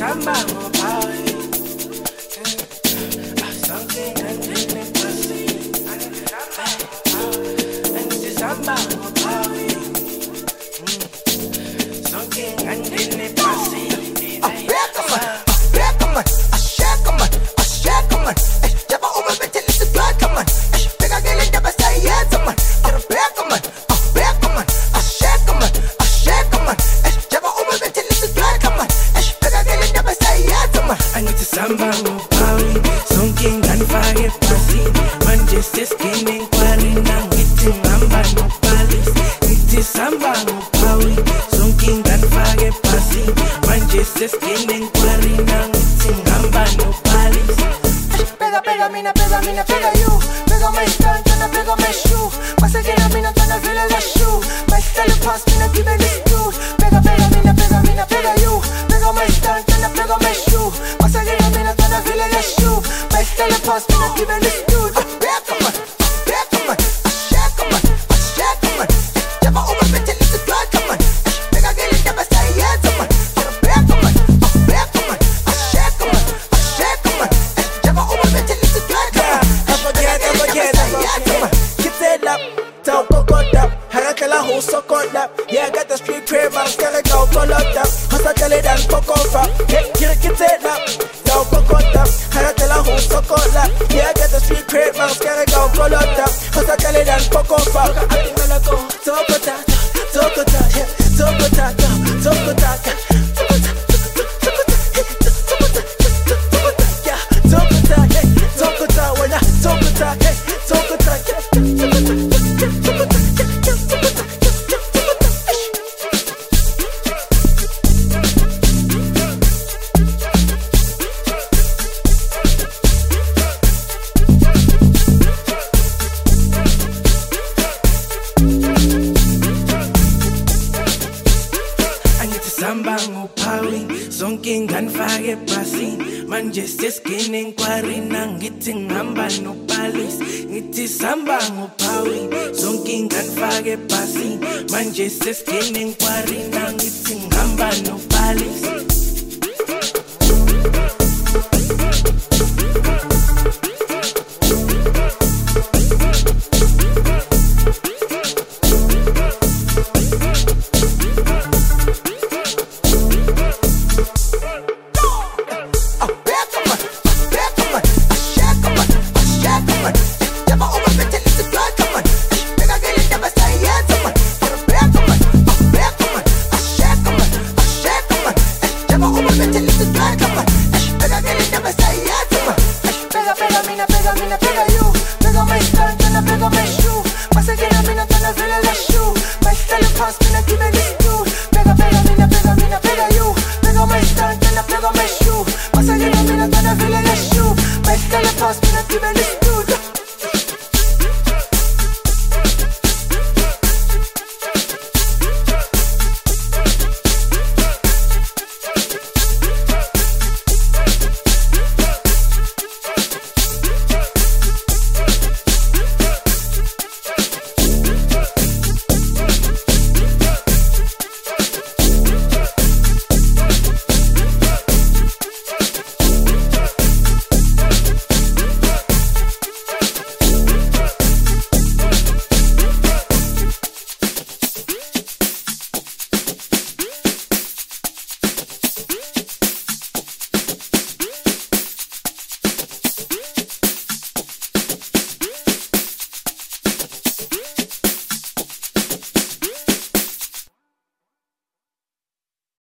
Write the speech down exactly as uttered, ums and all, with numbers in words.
samba ngobawe asonke ngandine pasi angithi samba ngobawe sonke ngandine pasi abeka man abeka man ashaka man ashaka man jaba uma betelisa twaka man beka gele ndaba sayenza man abeka man abeka man ashaka man ashaka man jaba uma betelisa twaka man beka gele ndaba sayenza man angithi samba ngobawe sonke nganifake pasi manje seskine kwari nangithi ngihamba nopali ngithi samba ngobawe sonke nganifake pasi manje seskine kwari nangithi ngihamba nopali pega pega mina pega mina pega you pega my stand and pega my shoe masakela mina tana vile la shoe my style pass mina give this dude pega pega mina pega mina pega you pega my stand and pega my shoe masakela mina tana vile la shoe my style pass mina give this dude pega man pega man ashaka man ashaka man jaba uma betelisa twaka man pega gele ndaba sayenza man pega man pega man ashaka man ashaka man jaba uma betelisa twaka man forget, I forget, I forget. Get it up, don't go go up. Harakala who so caught up. Yeah, I got the street crib, I'm scared go go up. Hustle tell it and fuck off up. Get get get it up, don't go go up. Harakala who so caught up. Yeah, I got the street crib, I'm scared go go up. Hustle tell it and fuck off up. I think I'll go, talk with that, talk with that, yeah, talk with that, talk with that. samba ngopawi sonke nganifake pasi manje seskine nkwari nangithi ngihamba nopalis ngithi samba ngopawi sonke nganifake pasi manje seskine nkwari nangithi ngihamba nopalis